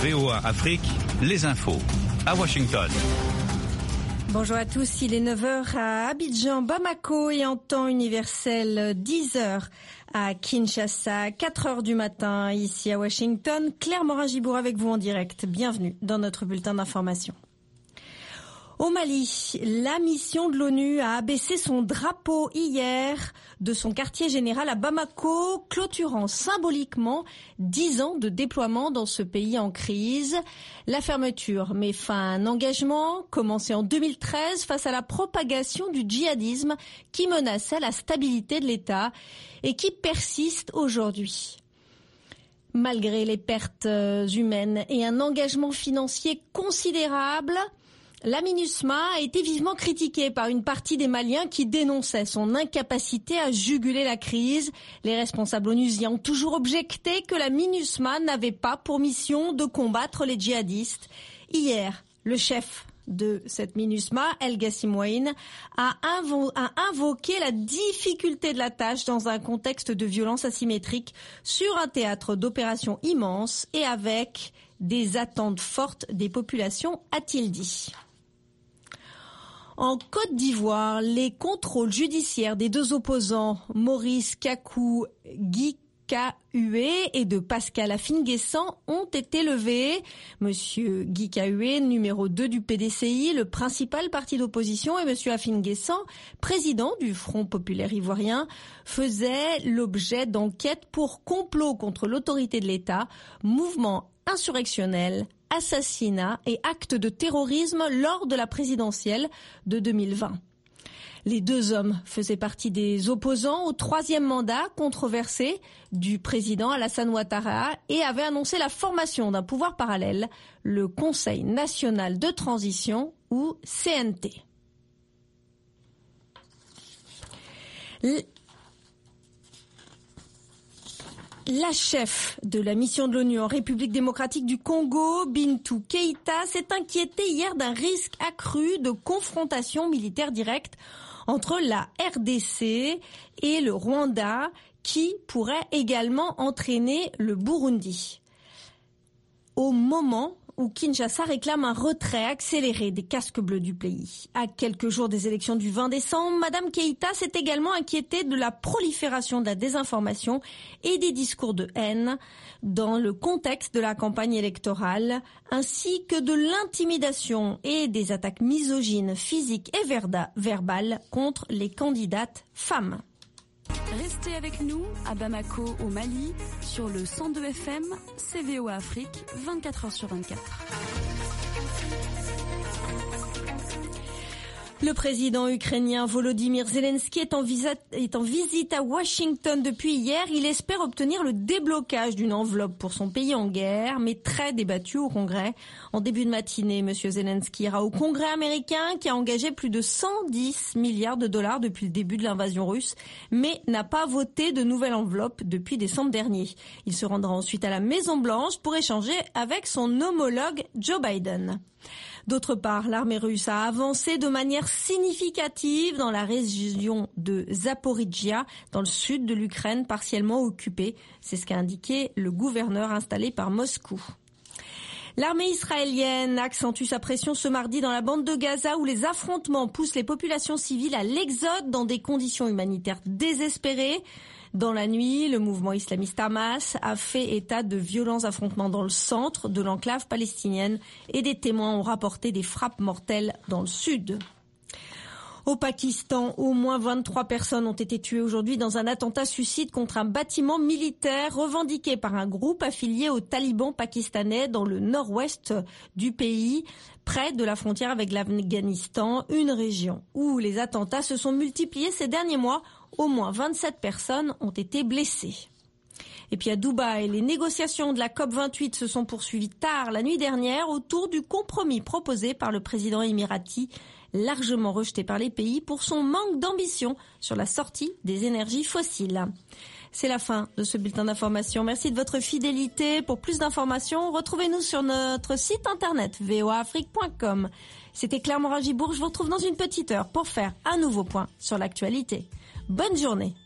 VOA Afrique, les infos à Washington. Bonjour à tous, il est 9h à Abidjan, Bamako et en temps universel 10h à Kinshasa, 4h du matin ici à Washington. Claire Morin-Gibour avec vous en direct. Bienvenue dans notre bulletin d'information. Au Mali, la mission de l'ONU a abaissé son drapeau hier de son quartier général à Bamako, clôturant symboliquement 10 ans de déploiement dans ce pays en crise. La fermeture met fin à un engagement commencé en 2013 face à la propagation du djihadisme qui menaçait la stabilité de l'État et qui persiste aujourd'hui. Malgré les pertes humaines et un engagement financier considérable, la MINUSMA a été vivement critiquée par une partie des Maliens qui dénonçaient son incapacité à juguler la crise. Les responsables onusiens ont toujours objecté que la MINUSMA n'avait pas pour mission de combattre les djihadistes. Hier, le chef de cette MINUSMA, El Gassim Wain, a invoqué la difficulté de la tâche dans un contexte de violence asymétrique sur un théâtre d'opérations immense et avec des attentes fortes des populations, a-t-il dit. En Côte d'Ivoire, les contrôles judiciaires des deux opposants, Maurice Kakou Guy-Kahué et de Pascal Afine-Guessant, ont été levés. Monsieur Guy-Kahué, numéro 2 du PDCI, le principal parti d'opposition, et monsieur Afine-Guessant, président du Front populaire ivoirien, faisaient l'objet d'enquêtes pour complot contre l'autorité de l'État, mouvement insurrectionnel, assassinat et actes de terrorisme lors de la présidentielle de 2020. Les deux hommes faisaient partie des opposants au troisième mandat controversé du président Alassane Ouattara et avaient annoncé la formation d'un pouvoir parallèle, le Conseil national de transition ou CNT. La chef de la mission de l'ONU en République démocratique du Congo, Bintou Keïta, s'est inquiétée hier d'un risque accru de confrontation militaire directe entre la RDC et le Rwanda, qui pourrait également entraîner le Burundi. Au moment où Kinshasa réclame un retrait accéléré des casques bleus du pays. À quelques jours des élections du 20 décembre, Madame Keïta s'est également inquiétée de la prolifération de la désinformation et des discours de haine dans le contexte de la campagne électorale, ainsi que de l'intimidation et des attaques misogynes, physiques et verbales contre les candidates femmes. Restez avec nous à Bamako au Mali sur le 102 FM, VOA Afrique, 24h sur 24. Le président ukrainien Volodymyr Zelensky est en visite à Washington depuis hier. Il espère obtenir le déblocage d'une enveloppe pour son pays en guerre, mais très débattue au Congrès. En début de matinée, M. Zelensky ira au Congrès américain qui a engagé plus de 110 milliards de dollars depuis le début de l'invasion russe, mais n'a pas voté de nouvelle enveloppe depuis décembre dernier. Il se rendra ensuite à la Maison-Blanche pour échanger avec son homologue Joe Biden. D'autre part, l'armée russe a avancé de manière significative dans la région de Zaporijia, dans le sud de l'Ukraine, partiellement occupée. C'est ce qu'a indiqué le gouverneur installé par Moscou. L'armée israélienne accentue sa pression ce mardi dans la bande de Gaza où les affrontements poussent les populations civiles à l'exode dans des conditions humanitaires désespérées. Dans la nuit, le mouvement islamiste Hamas a fait état de violents affrontements dans le centre de l'enclave palestinienne et des témoins ont rapporté des frappes mortelles dans le sud. Au Pakistan, au moins 23 personnes ont été tuées aujourd'hui dans un attentat suicide contre un bâtiment militaire revendiqué par un groupe affilié aux talibans pakistanais dans le nord-ouest du pays, près de la frontière avec l'Afghanistan, une région où les attentats se sont multipliés ces derniers mois. Au moins 27 personnes ont été blessées. Et puis à Dubaï, les négociations de la COP28 se sont poursuivies tard la nuit dernière autour du compromis proposé par le président émirati, largement rejeté par les pays pour son manque d'ambition sur la sortie des énergies fossiles. C'est la fin de ce bulletin d'information. Merci de votre fidélité. Pour plus d'informations, retrouvez-nous sur notre site internet voaafrique.com. C'était Claire Morin-Gibour. Je vous retrouve dans une petite heure pour faire un nouveau point sur l'actualité. Bonne journée.